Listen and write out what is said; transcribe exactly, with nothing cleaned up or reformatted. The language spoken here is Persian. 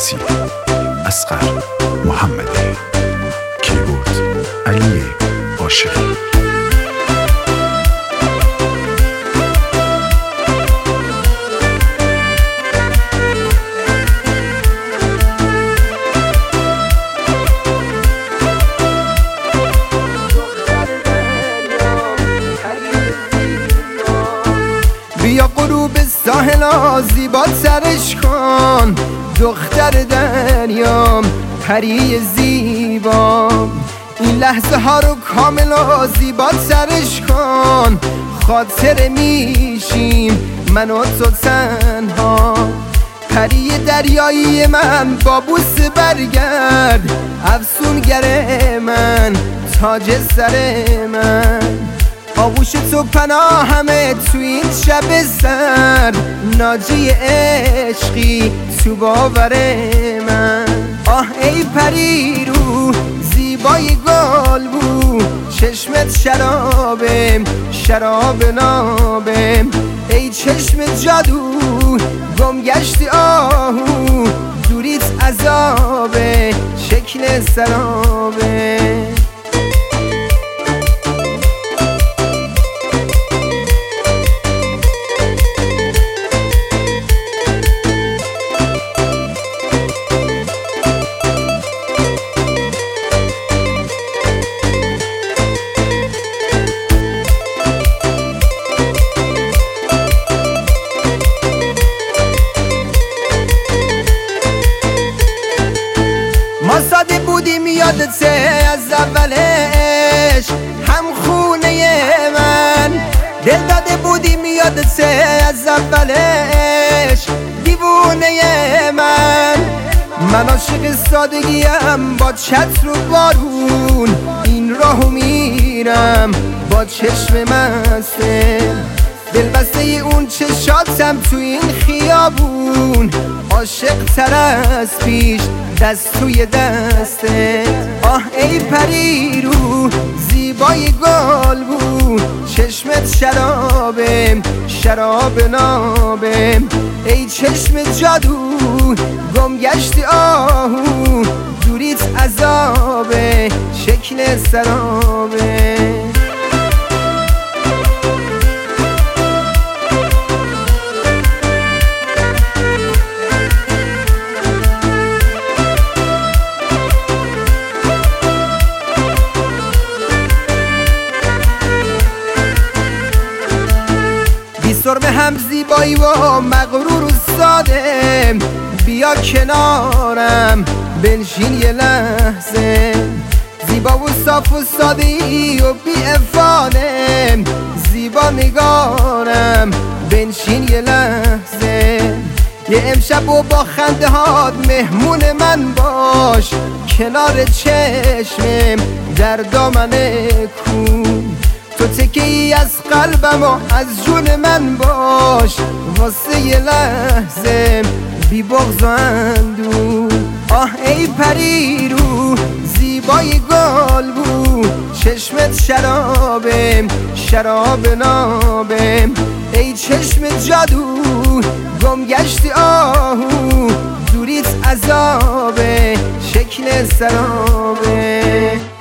عباسی، اصغر محمدی، کیبورد علی عاشقی. بیا غروب ساحل زیبا سرش کن، دختر دریام پری زیبا. این لحظه ها رو کامل و زیبا سرش کن، خاطر میشیم من و تو تنها. پری دریایی من با بوس برگرد، افسونگر من تاج سر من. آغوش تو پناهمه تو این شب سر، ناجی عشقی تو باور من. آه ای پری رو زیبای گل بو، چشمت شرابه شراب نابه. ای چشم جادو گم گشتی آهو، دوریت عذابه شکل سرابه. ما ساده بودیم یادته از اولش، هم خونه من. دل داده بودیم یادته از اولش، دیوونه من. من عاشق سادگیم با چتر و بارون، این راهو میرم با چشم مسته. دل بسته اون چشاتم تو این خیابون، عاشق تر از پیش دست توی دسته. آه ای پری رو زیبای گل بو، چشمت شرابه شراب نابه. ای چشم جادو گم گشتی آهو، دوریت عذابه شکل سرابه. سرمه هم زیبایی و مغرور و ساده، بیا کنارم بنشین یه لحظه. زیبا و صاف و ساده ای و بی افاده، زیبا نگارم بنشین یه لحظه. یه امشب و با خنده هات مهمون من باش، کنار چشمم در دامن کوه. تو تکه ای از قلبم و از جون من باش، واسه یه لحظه بی بغض و اندوه. آه ای پری رو زیبای گل بو، چشمت شرابه شراب نابه. ای چشم جادو گم گشتی آهو، دوریت عذابه شکل سرابه.